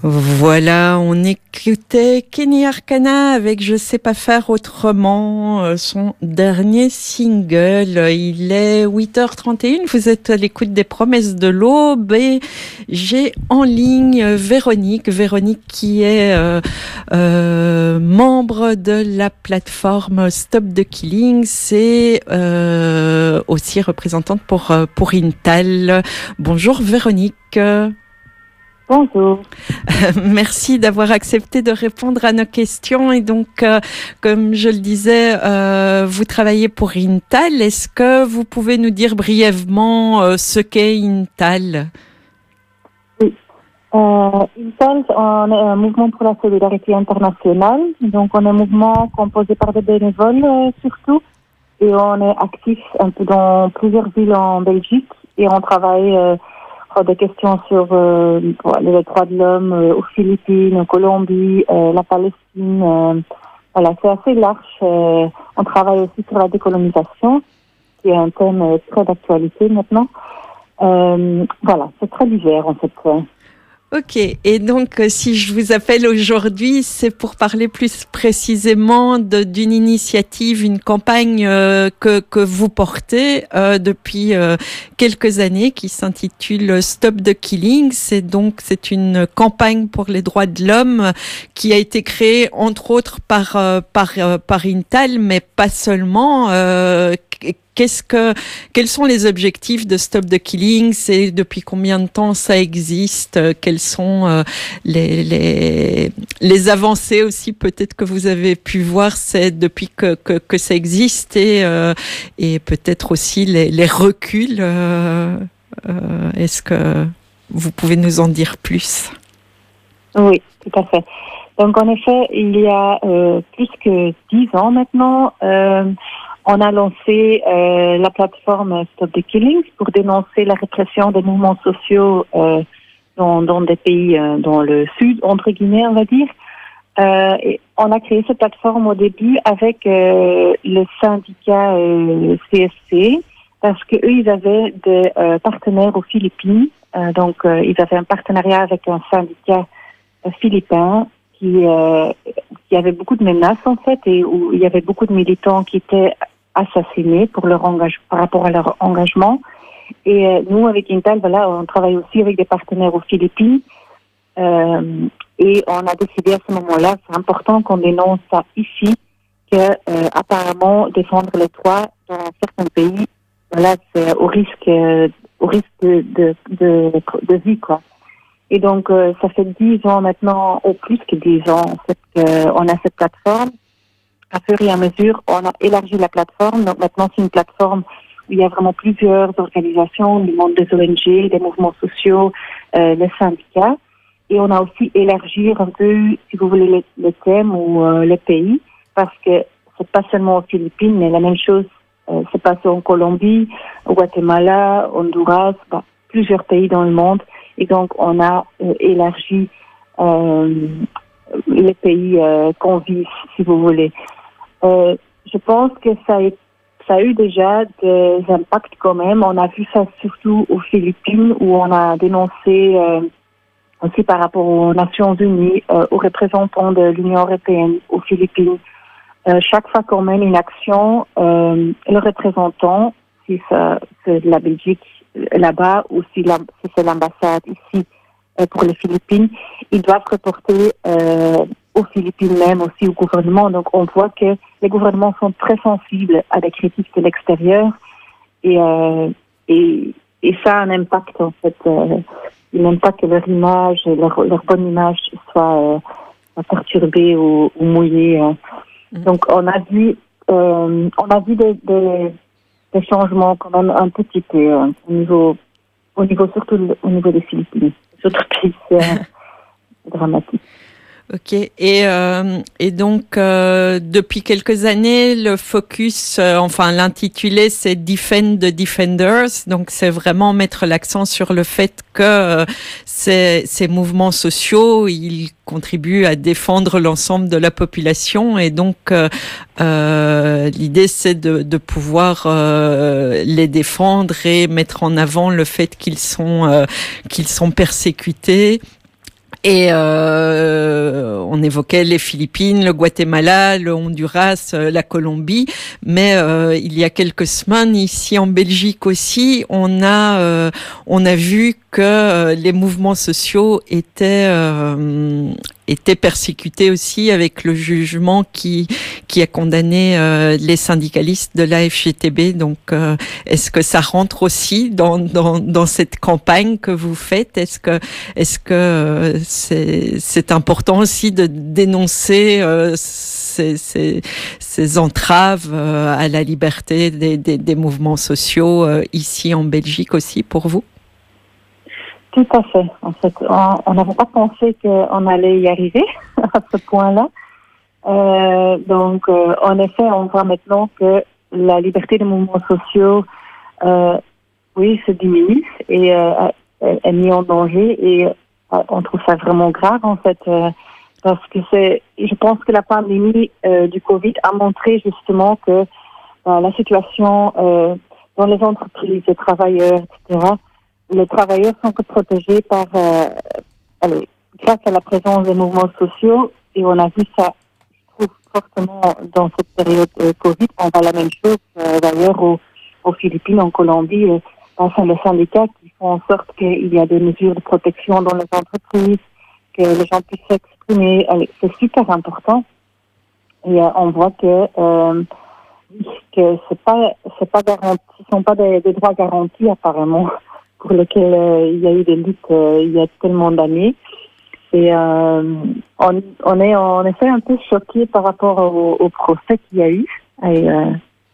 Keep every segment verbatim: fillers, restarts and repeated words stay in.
Voilà, on écoutait Kenny Arcana avec Je sais pas faire autrement, son dernier single. Il est huit heures trente et une, vous êtes à l'écoute des Promesses de l'Aube et j'ai en ligne Véronique, Véronique qui est euh, euh, membre de la plateforme Stop the Killing, c'est euh, aussi représentante pour, pour Intal. Bonjour Véronique. Bonjour. Merci d'avoir accepté de répondre à nos questions. Et donc, euh, comme je le disais, euh, vous travaillez pour Intal. Est-ce que vous pouvez nous dire brièvement euh, ce qu'est Intal ? Oui. Euh, Intal, on est un mouvement pour la solidarité internationale. Donc, on est un mouvement composé par des bénévoles euh, surtout. Et on est actif un peu dans plusieurs villes en Belgique. Et on travaille... Euh, des questions sur euh, les droits de l'homme euh, aux Philippines, en Colombie, euh, la Palestine. Euh, voilà, c'est assez large. Euh, on travaille aussi sur la décolonisation, qui est un thème euh, très d'actualité maintenant. Euh, voilà, c'est très divers en fait. Ok, et donc si je vous appelle aujourd'hui, c'est pour parler plus précisément de, d'une initiative, une campagne euh, que, que vous portez euh, depuis euh, quelques années qui s'intitule Stop the Killing. C'est donc c'est une campagne pour les droits de l'homme qui a été créée entre autres par euh, par euh, par Intal, mais pas seulement. Euh, Qu'est-ce que, quels sont les objectifs de Stop the Killing ? C'est depuis combien de temps ça existe ? Quelles sont euh, les, les, les avancées aussi peut-être que vous avez pu voir c'est depuis que, que, que ça existe et, euh, et peut-être aussi les, les reculs. Euh, euh, est-ce que vous pouvez nous en dire plus ? Oui, tout à fait. Donc en effet, il y a euh, plus que dix ans maintenant, euh, on a lancé euh, la plateforme Stop the Killings pour dénoncer la répression des mouvements sociaux euh, dans, dans des pays euh, dans le sud, entre guillemets, on va dire. Euh, et on a créé cette plateforme au début avec euh, le syndicat euh, C S C parce que eux, ils avaient des euh, partenaires aux Philippines. Euh, donc, euh, ils avaient un partenariat avec un syndicat euh, philippin qui, euh, qui avait beaucoup de menaces en fait et où il y avait beaucoup de militants qui étaient assassinés pour leur engagement, par rapport à leur engagement. Et euh, nous, avec Intal, voilà, on travaille aussi avec des partenaires aux Philippines. Euh, et on a décidé à ce moment-là, c'est important qu'on dénonce ça ici, que euh, apparemment défendre les droits dans certains pays, voilà, c'est au risque, euh, au risque de, de, de, de vie, quoi. Et donc, euh, ça fait dix ans maintenant, ou plus que dix ans, en fait, qu'on a cette plateforme. À fur et à mesure, on a élargi la plateforme. Donc maintenant, c'est une plateforme où il y a vraiment plusieurs organisations, du monde des O N G, des mouvements sociaux, euh, les syndicats. Et on a aussi élargi un peu, si vous voulez, les, les thèmes ou euh, les pays, parce que c'est pas seulement aux Philippines, mais la même chose euh, s'est passé en Colombie, au Guatemala, Honduras, bah, plusieurs pays dans le monde. Et donc, on a euh, élargi euh, les pays euh, qu'on vise, si vous voulez. Euh, je pense que ça a, ça a eu déjà des impacts quand même. On a vu ça surtout aux Philippines où on a dénoncé euh, aussi par rapport aux Nations Unies, euh, aux représentants de l'Union européenne aux Philippines. Euh, chaque fois qu'on mène une action, euh, le représentant, si ça, c'est de la Belgique là-bas ou si, la, si c'est l'ambassade ici euh, pour les Philippines, ils doivent reporter euh, aux Philippines même, aussi au gouvernement. Donc, on voit que les gouvernements sont très sensibles à des critiques de l'extérieur et, euh, et, et ça a un impact, en fait. Euh, ils n'aiment pas que leur image, leur, leur bonne image soit euh, perturbée ou, ou mouillée. Hein. Mmh. Donc, on a vu, euh, on a vu des, des, des changements quand même un petit peu hein, au niveau, au niveau surtout au niveau des Philippines. Surtout que c'est dramatique. Ok, et, euh, et donc euh, depuis quelques années, le focus, euh, enfin l'intitulé, c'est Defend the Defenders. Donc c'est vraiment mettre l'accent sur le fait que euh, ces, ces mouvements sociaux, ils contribuent à défendre l'ensemble de la population. Et donc euh, euh, l'idée, c'est de, de pouvoir euh, les défendre et mettre en avant le fait qu'ils sont euh, qu'ils sont persécutés. Et euh, on évoquait les Philippines, le Guatemala, le Honduras, euh, la Colombie, mais euh, il y a quelques semaines ici en Belgique aussi, on a euh, on a vu que euh, les mouvements sociaux étaient euh, étaient persécutés aussi avec le jugement qui qui a condamné euh, les syndicalistes de l'A F G T B. Donc, euh, est-ce que ça rentre aussi dans dans dans cette campagne que vous faites? Est-ce que est-ce que euh, c'est c'est important aussi de dénoncer euh, ces ces ces entraves euh, à la liberté des des, des mouvements sociaux euh, ici en Belgique aussi pour vous? Tout à fait. En fait, on n'avait pas pensé qu'on allait y arriver à ce point-là. Euh, donc, euh, en effet, on voit maintenant que la liberté des mouvements sociaux, euh, oui, se diminue et euh, est mise en danger. Et euh, on trouve ça vraiment grave, en fait, euh, parce que c'est. Je pense que la pandémie euh, du Covid a montré justement que euh, la situation euh, dans les entreprises, les travailleurs, et cetera. Les travailleurs sont que protégés par, euh, allez, grâce à la présence des mouvements sociaux, et on a vu ça, je trouve, fortement dans cette période euh, Covid. On voit la même chose euh, d'ailleurs aux, aux Philippines, en Colombie, euh, enfin les syndicats qui font en sorte qu'il y a des mesures de protection dans les entreprises, que les gens puissent s'exprimer. Allez, c'est super important. Et euh, on voit que euh, que c'est pas c'est pas garanti, ce sont pas des, des droits garantis apparemment, pour lesquels euh, il y a eu des luttes euh, il y a tellement d'années. Et euh, on, on est en effet un peu choqué par rapport au, au procès qu'il y a eu et, euh,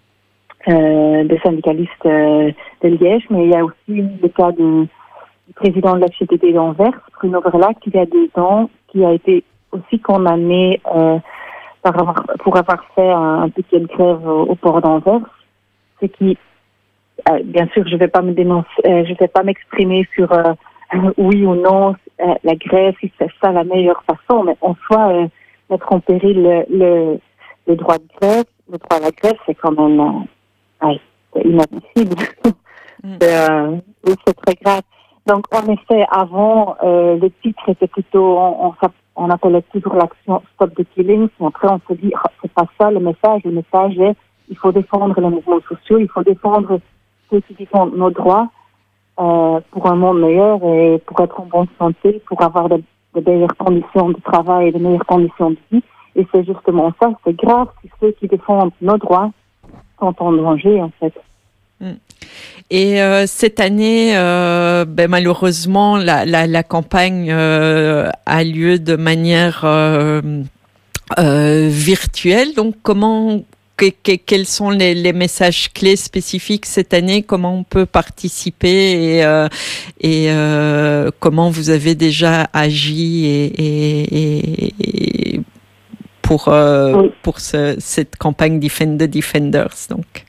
euh, des syndicalistes euh, de Liège, mais il y a aussi le cas de, du président de la F G T B d'Anvers, Bruno Verlaque, il y a deux ans, qui a été aussi condamné euh, par avoir, pour avoir fait un, un piquet de grève au, au port d'Anvers, ce qui Euh, bien sûr, je ne vais pas me dénoncer, euh, je vais pas m'exprimer sur euh, euh, oui ou non euh, la grève, si c'est ça la meilleure façon, mais en soi, euh, mettre en péril le, le, le droit de grève, le droit à la grève, c'est quand même euh, ouais, c'est inadmissible. c'est, euh, oui, c'est très grave. Donc, en effet, avant, euh, le titre était plutôt, on, on, on appelait toujours l'action Stop the Killings, mais après on se dit, oh, c'est pas ça le message, le message est, il faut défendre les mouvements sociaux, il faut défendre ceux qui défendent nos droits euh, pour un monde meilleur et pour être en bonne santé, pour avoir de, de meilleures conditions de travail et de meilleures conditions de vie. Et c'est justement ça, c'est grave si ceux qui défendent nos droits sont en danger, en fait. Et euh, cette année, euh, ben, malheureusement, la, la, la campagne euh, a lieu de manière euh, euh, virtuelle. Donc, comment... Que, que, quels sont les, les messages clés spécifiques cette année? Comment on peut participer et, euh, et euh, comment vous avez déjà agi et, et, et pour euh, oui. pour ce, cette campagne Defend the Defenders donc.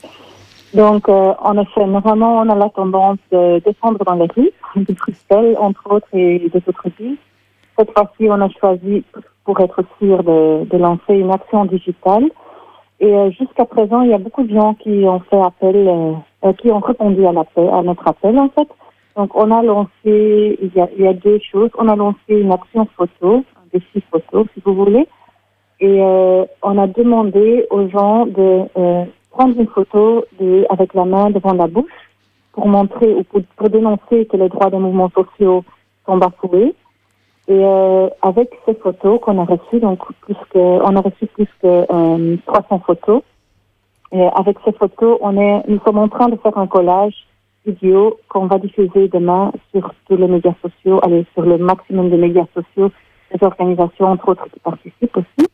Donc euh, en effet, normalement on a la tendance de descendre dans les rues de Bruxelles entre autres et des autres villes. Cette fois-ci, on a choisi pour être sûr de, de lancer une action digitale. Et euh, jusqu'à présent, il y a beaucoup de gens qui ont fait appel, euh, qui ont répondu à, l'appel, à notre appel, en fait. Donc, on a lancé, il y a, il y a deux choses. On a lancé une action photo, un défi photo, si vous voulez. Et euh, on a demandé aux gens de euh, prendre une photo de, avec la main devant la bouche pour montrer ou pour, pour dénoncer que les droits des mouvements sociaux sont bafoués. Et euh, avec ces photos qu'on a reçues, donc plus que, on a reçu plus que euh, trois cents photos. Et avec ces photos, on est, nous sommes en train de faire un collage vidéo qu'on va diffuser demain sur tous les médias sociaux, allez, sur le maximum de médias sociaux, des organisations entre autres qui participent aussi.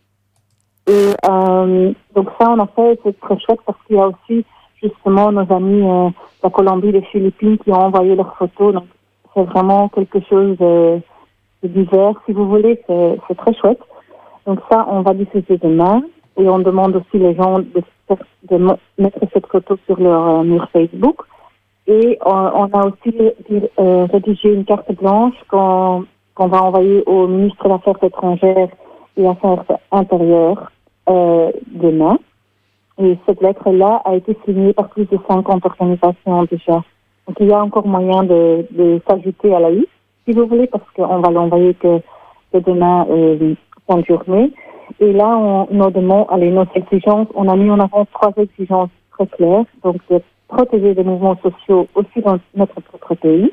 Et euh, donc ça, on a fait, c'est très chouette parce qu'il y a aussi justement nos amis euh, de la Colombie, des Philippines qui ont envoyé leurs photos. Donc c'est vraiment quelque chose de divers, si vous voulez, c'est, c'est très chouette. Donc ça, on va diffuser demain et on demande aussi les gens de, de mettre cette photo sur leur euh, mur Facebook. Et on, on a aussi euh, rédigé une carte blanche qu'on, qu'on va envoyer au ministre des Affaires étrangères et Affaires intérieures euh, demain. Et cette lettre-là a été signée par plus de cinquante organisations déjà. Donc il y a encore moyen de, de s'ajouter à la liste, si vous voulez, parce qu'on va l'envoyer que, que demain, euh, fin de journée. Et là, on, nos demandes, allez, nos exigences, on a mis en avant trois exigences très claires. Donc, de protéger les mouvements sociaux aussi dans notre propre pays,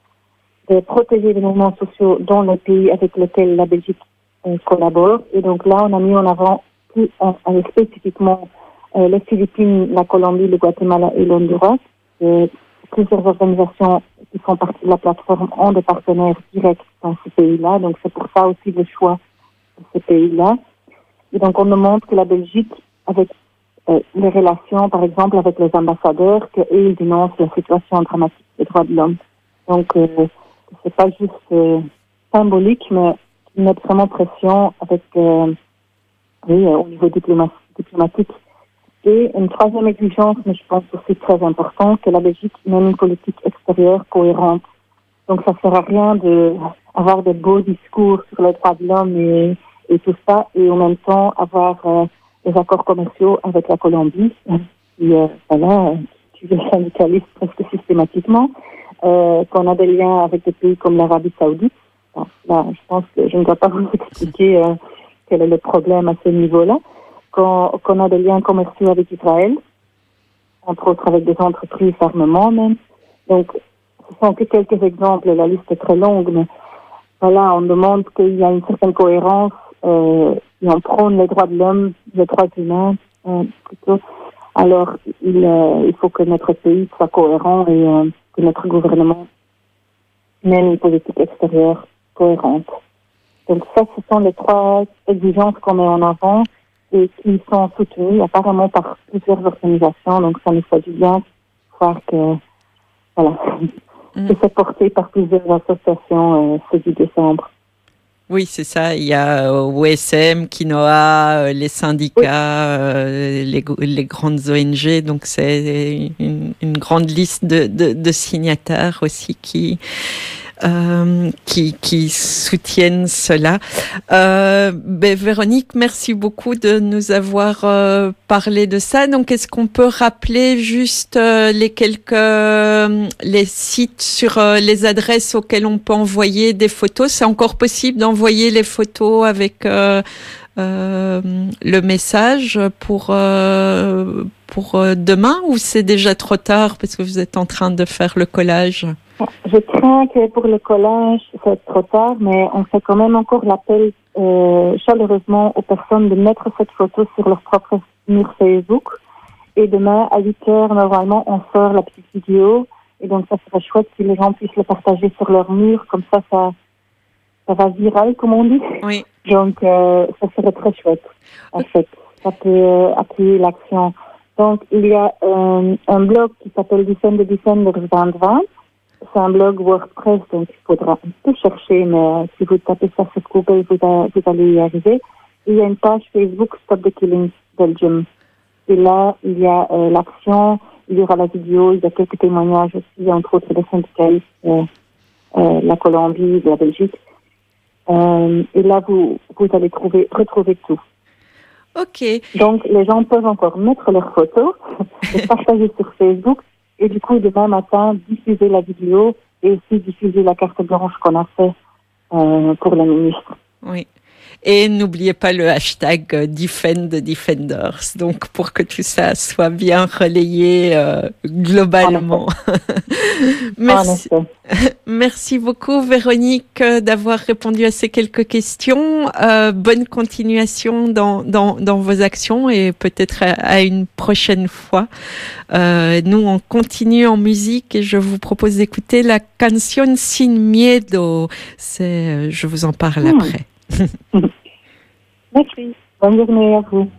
de protéger les mouvements sociaux dans les pays avec lesquels la Belgique euh, collabore. Et donc là, on a mis en avant plus, en, en spécifiquement euh, les Philippines, la Colombie, le Guatemala et l'Honduras. Euh, plusieurs organisations qui font partie de la plateforme ont des partenaires directs dans ces pays-là. Donc, c'est pour ça aussi le choix de ces pays-là. Et donc, on demande que la Belgique, avec euh, les relations, par exemple, avec les ambassadeurs, qu'eux, ils dénoncent la situation dramatique des droits de l'homme. Donc, euh, c'est pas juste euh, symbolique, mais qu'ils mettent vraiment pression avec, euh, oui, euh, au niveau diploma- diplomatique. Et une troisième exigence, mais je pense aussi très importante, que la Belgique mène une politique extérieure cohérente. Donc, ça ne sert à rien d'avoir de beaux discours sur les droits de l'homme et et tout ça, et en même temps avoir euh, des accords commerciaux avec la Colombie, qui, euh, voilà, qui tue les syndicalistes presque systématiquement, euh, qu'on a des liens avec des pays comme l'Arabie Saoudite. Bon, là, je pense que je ne dois pas vous expliquer euh, quel est le problème à ce niveau-là, qu'on, qu'on a des liens commerciaux avec Israël, entre autres avec des entreprises d'armement même. Donc, ce sont que quelques exemples, la liste est très longue, mais voilà, on demande qu'il y a une certaine cohérence euh, et on prône les droits de l'homme, les droits humains euh, plutôt. Alors, il, euh, il faut que notre pays soit cohérent et euh, que notre gouvernement mène une politique extérieure cohérente. Donc ça, ce sont les trois exigences qu'on met en avant et qui sont soutenues apparemment par plusieurs organisations. Donc ça nous fait du bien de voir que, voilà, mm. que c'est porté par plusieurs associations euh, ce dix décembre. Oui, c'est ça. Il y a O S M, Quinoa, les syndicats, oui. les, les grandes O N G. Donc, c'est une, une grande liste de, de, de signataires aussi qui, euh, qui, qui soutiennent cela. Euh, ben, Véronique, merci beaucoup de nous avoir euh, parlé de ça. Donc, est-ce qu'on peut rappeler juste euh, les quelques euh, les sites sur euh, les adresses auxquelles on peut envoyer des photos? C'est encore possible d'envoyer les photos avec euh, euh, le message pour euh, pour euh, demain, ou c'est déjà trop tard parce que vous êtes en train de faire le collage? Je crains que pour le collage, ça va être trop tard, mais on fait quand même encore l'appel euh, chaleureusement aux personnes de mettre cette photo sur leur propre mur Facebook. Et demain, à huit heures, normalement, on sort la petite vidéo. Et donc, ça serait chouette si les gens puissent le partager sur leur mur. Comme ça, ça, ça va viral, comme on dit. Oui. Donc, euh, ça serait très chouette, en fait. Ça peut euh, appuyer l'action. Donc, il y a euh, un blog qui s'appelle Defender Defenders vingt vingt. C'est un blog WordPress, donc il faudra un peu chercher, mais euh, si vous tapez ça sur Google, vous, a, vous allez y arriver. Et il y a une page Facebook Stop the Killings Belgium. Et là, il y a euh, l'action, il y aura la vidéo, il y a quelques témoignages aussi, entre autres des syndicalistes, euh, euh, la Colombie, de la Belgique. Euh, et là, vous, vous allez trouver, retrouver tout. Ok. Donc, les gens peuvent encore mettre leurs photos, les partager sur Facebook. Et du coup, demain matin, diffuser la vidéo et aussi diffuser la carte blanche qu'on a fait euh, pour la ministre. Oui. Et n'oubliez pas le hashtag Defend the Defenders, donc pour que tout ça soit bien relayé euh, globalement. Merci. Merci beaucoup Véronique d'avoir répondu à ces quelques questions. Euh, bonne continuation dans, dans, dans vos actions et peut-être à, à une prochaine fois. Euh, nous, on continue en musique et je vous propose d'écouter la canción Sin Miedo. C'est, je vous en parle mmh. après. Merci. Bonne journée à vous.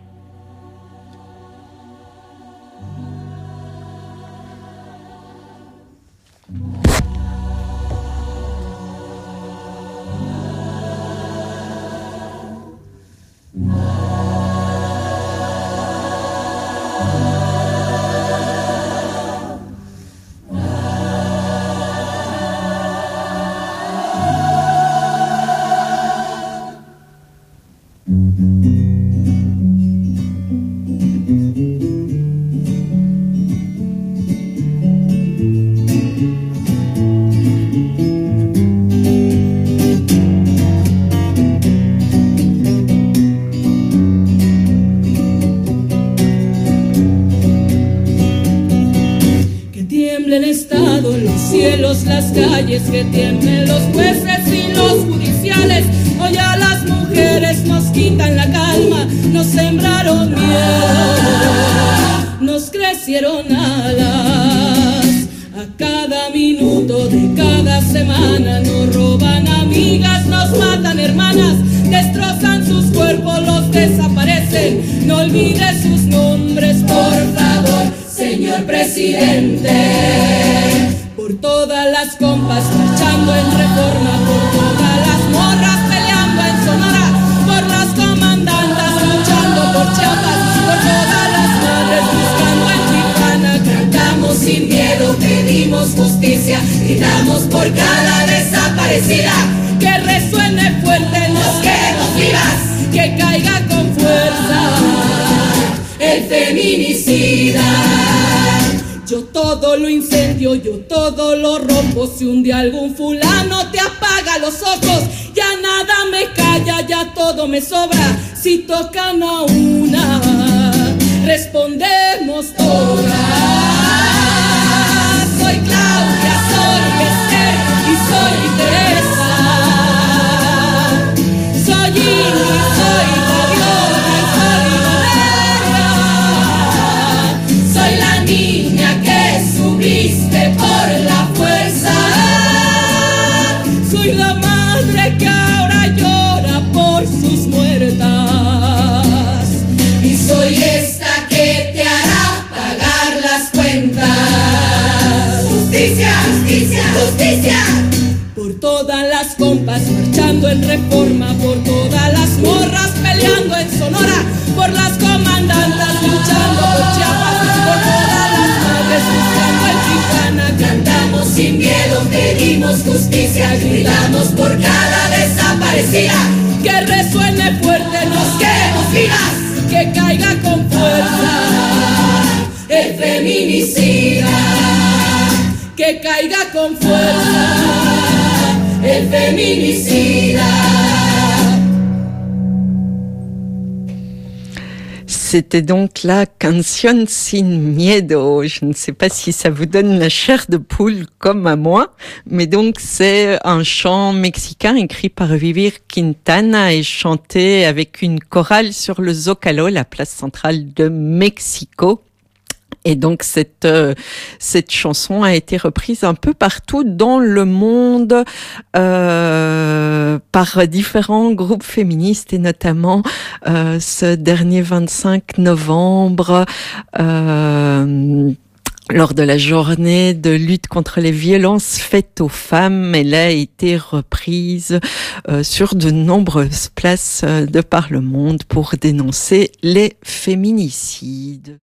cielos, las calles, que tiemblen los jueces y los judiciales. Hoy a las mujeres nos quitan la calma, nos sembraron miedo, nos crecieron alas. A cada minuto de cada semana nos roban amigas, nos matan hermanas, destrozan sus cuerpos, los desaparecen. No olvides sus nombres, por favor, señor presidente. Por todas las compas marchando en Reforma, por todas las morras peleando en Sonora, por las comandantas luchando por Chiapas, por todas las madres buscando en Tijuana. Cantamos sin miedo, pedimos justicia, gritamos por cada desaparecida. Que resuene fuerte, nos queremos vivas, que caiga con fuerza el feminicida. Yo todo lo incendio, yo todo lo rompo. Si un día algún fulano te apaga los ojos, ya nada me calla, ya todo me sobra. Si tocan a una, respondemos todas. Soy Claudia, soy Esther y soy Teresa. Soy Ingrid, soy Fabiola y soy Valeria. Soy la niña que subiste por la fuerza. Soy la madre que ahora llora por sus muertas. Y soy esta que te hará pagar las cuentas. Justicia, justicia, justicia. Por todas las compas marchando en Reforma, por todas las morras peleando en Sonora, por las comandantas luchando por Chiapas, por todas las madres buscando en Tijuana. Cantamos sin miedo, pedimos justicia, gritamos por cada desaparecida. Que resuene fuerte, nos queremos vivas, que caiga con fuerza el feminicida. Que caiga con fuerza el feminicida. C'était donc la Canción Sin Miedo. Je ne sais pas si ça vous donne la chair de poule comme à moi, mais donc c'est un chant mexicain écrit par Vivir Quintana et chanté avec une chorale sur le Zócalo, la place centrale de Mexico. Et donc cette euh, cette chanson a été reprise un peu partout dans le monde euh, par différents groupes féministes et notamment euh, ce dernier vingt-cinq novembre euh, lors de la journée de lutte contre les violences faites aux femmes. Elle a été reprise euh, sur de nombreuses places de par le monde pour dénoncer les féminicides.